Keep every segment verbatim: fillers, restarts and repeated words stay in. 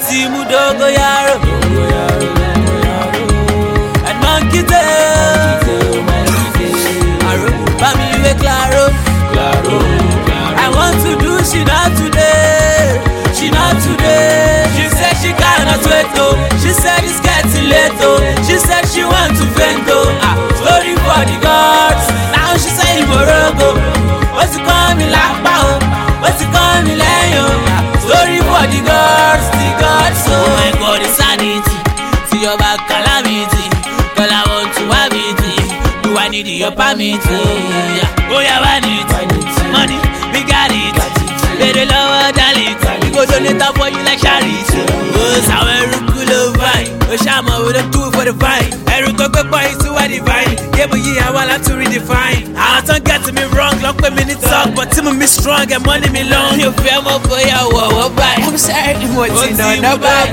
ti mú dógóyárò. And monkey tail. Àrò bá mi wé claro. I want to do she not today. She not today. She said she cannot wait oh. She said it's getting late oh. She said she want to vent oh. Ah, story for the gods. Now she say Morogo. What's it call me like bow? What's it call me Leo? Ah, story for the gods, the gods oh. Oh my God, it's sanity. See your back calamity. Girl, I want to have it. Do I need your permit? Yeah. Oh yeah, I need money. We got it. Better lower than it. We go donate for you like charity. Oh, sour rukulo vine. Oh, shama with a tool for the vine. Every cocoa boy is too divine. Yeah, but yeah, I want to redefine. I don't get me wrong, lock me minute talk, but Tim me strong and money me long. You feel more for your wow, bye. I'm sorry, what's in on the bag?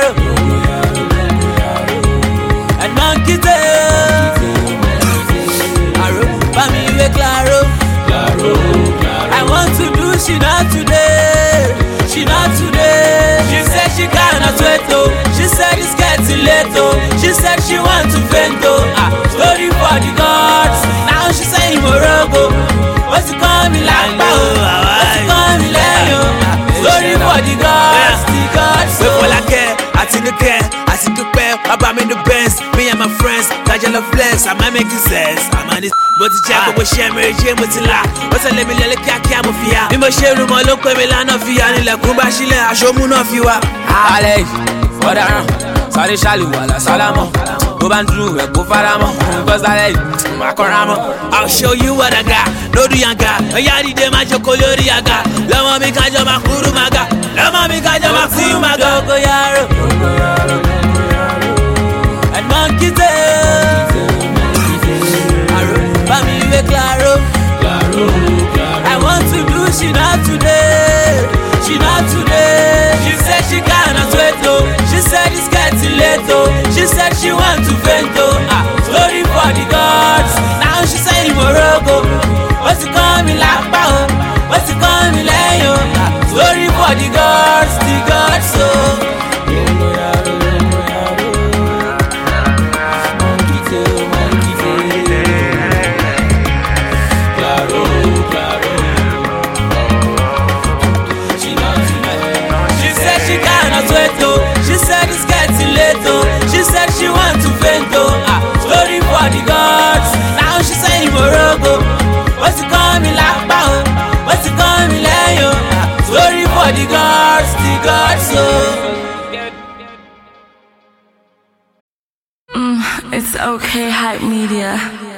And monkey tail. Arrow, bami we claro. I want to do she not today. She not today. She said she cannot wait oh. She said it's getting late oh. She said she want to vent oh. Ah, story for the gods. Now she say Morogo. What's it call me like bow? What's it call me Leo? Ah, story for the gods, the gods oh. Wait for like care, I think the care, I think the pair. About me the best, me and my friends. Got your love flex, I might make sense. I'm on this. But the jack will share me, Jim with the lack. What's a lemon like a camofia? We must share room, look with Milano Fia, and like Kumbashile, I show moon of you. Ale, what are Sorry, Shali, Walla Salamo. Go back through, go Faramo. Because I Macoramo. I'll show you what I got. No do yanga. A yadi de macho colori yaga. Lama mi kaja makuru maga. Lama mi kaja makuru maga. Go yaro. And monkey tail. Bami we claro. I want to do she not today. She not today. She said she cannot wait oh. She said it's getting late oh. She said she want to vent oh. Ah, story for the gods. Now she say Morogo. What's it call me like bow? What's it call me Leo? Ah, story for the gods, the gods oh. She said it's getting late oh. She said she want to vent oh. Ah, story for the gods. Now she say Morogo. What's it call me like bow? What's it call me Leo? Ah, story for the gods, the gods oh. Mm, it's okay, Hype Media.